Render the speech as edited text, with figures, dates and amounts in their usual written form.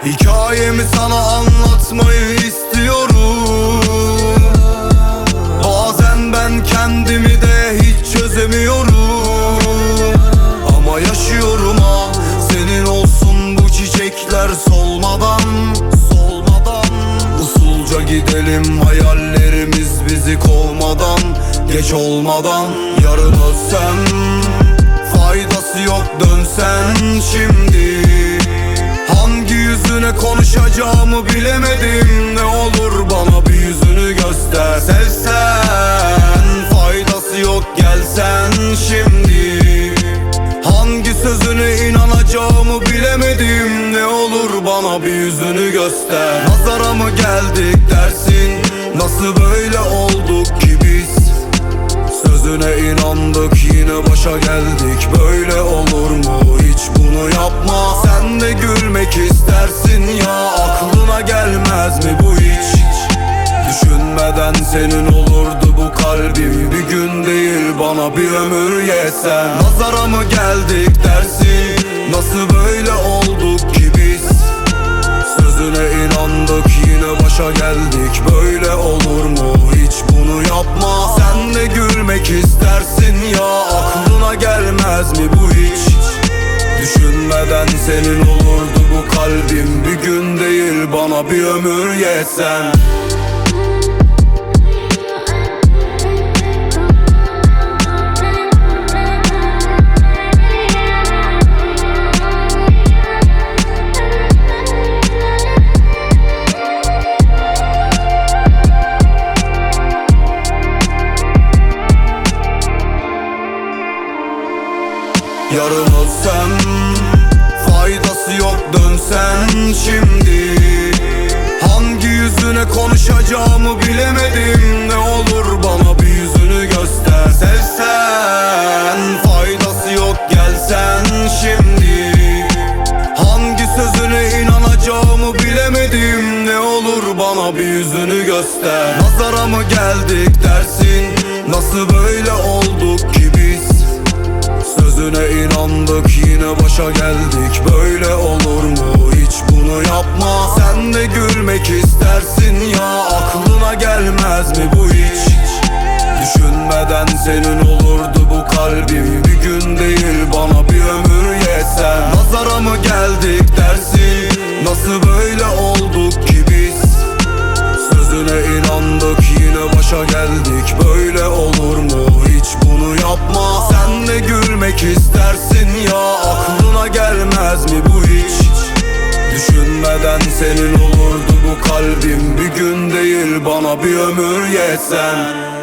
Hikayemi sana anlatmayı istiyorum. Bazen ben kendimi de hiç çözemiyorum. Ama yaşıyorum ha, senin olsun bu çiçekler solmadan. Usulca gidelim hayallerimiz bizi kovmadan. Geç olmadan yarın ölsem faydası yok, dönsen şimdi. Hangi yüzüne konuşacağımı bilemedim. Ne olur bana bir yüzünü göster. Sevsen faydası yok, gelsen şimdi. Hangi sözüne inanacağımı bilemedim. Ne olur bana bir yüzünü göster. Nazara mı geldik dersin? Nasıl böyle olduk ki biz? Sözüne inandık yine başa geldik. Böyle olur mu? Hiç bunu yapma. Sen de gülmek istersin ya, aklına gelmez mi bu hiç? Düşünmeden senin olurdu bu kalbim. Bir gün değil bana bir ömür yesen. Nazara mı geldik dersin? Nasıl böyle olduk ki biz? Sözüne inandık yine başa geldik. Böyle olur mu? Hiç bunu yapma. Sen de gülmek istersin ya, aklına gelmez mi bu hiç? Düşünmeden senin olurdu bu kalbim. Bir gün değil bana bir ömür yesen. Yarın ölsem faydası yok, dönsen şimdi. Hangi yüzüne konuşacağımı bilemedim. Ne olur bana bir yüzünü göster. Sevsen faydası yok, gelsen şimdi. Hangi sözüne inanacağımı bilemedim. Ne olur bana bir yüzünü göster. Nazara mı geldik dersin? Nasıl böyle olduk ki biz? Sözüne inandık yine başa geldik. Böyle olur mu? Hiç bunu yapma. Sen de gülmek istersin ya, aklına gelmez mi bu hiç? Düşünmeden senin olurdu bu kalbim. Bir gün değil bana bir ömür yesen. Nazara mı geldik dersin? Nasıl böyle olduk ki biz? Sözüne inandık yine başa geldik. Böyle olur mu? Hiç bunu yapma. Sen de gülmek istersin ya, aklına gelmez mi bu hiç? Düşünmeden senin olurdu bu kalbim. Bir gün değil bana bir ömür yesen.